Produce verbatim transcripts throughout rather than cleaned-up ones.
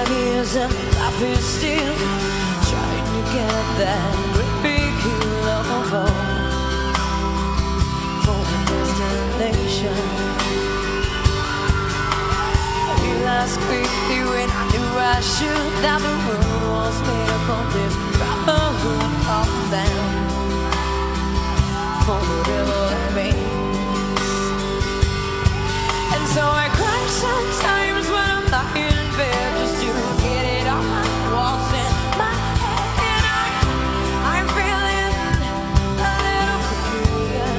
years and life is still trying to get that great big love for a destination. Realized quickly when I knew I should that the world was made up on this brotherhood of them for whatever it means. And so I cry sometimes when I'm lying in bed just to get it off my walls in my head. And I, I'm feeling a little peculiar.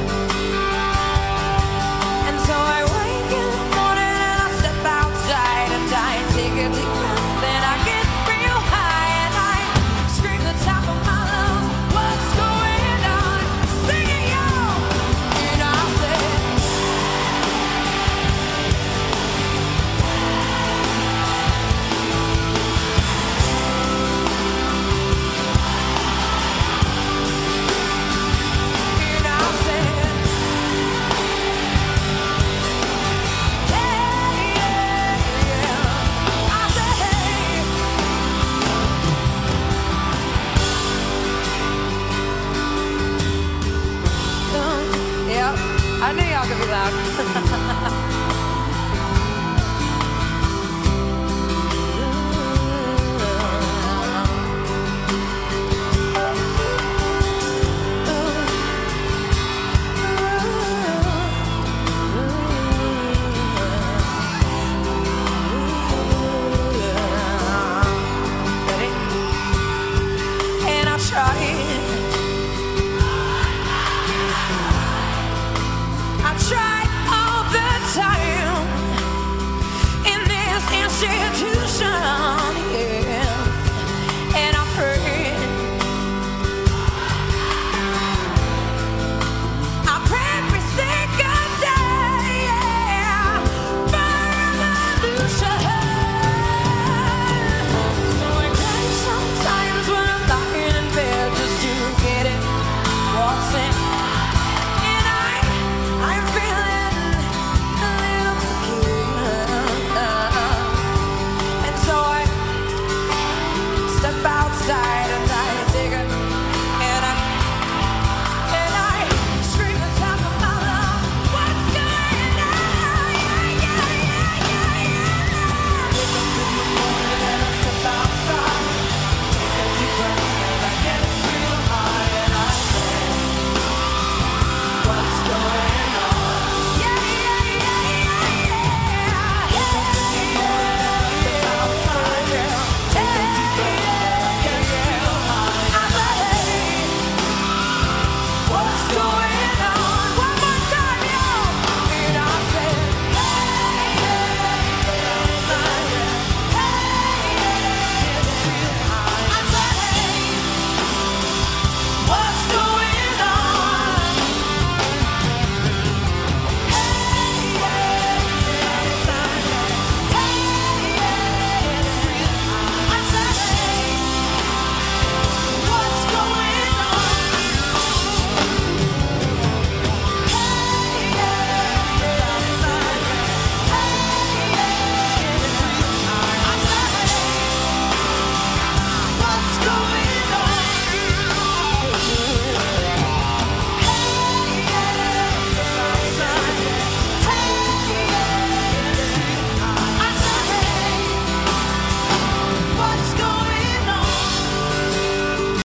And so I wake in the morning and I step outside and I take a deep breath. Then I get real high and I scream the top of my lungs, what's going on? Sing it, y'all! And I say, and I say, hey, yeah, yeah. I say, hey. Yep, I knew y'all could be loud.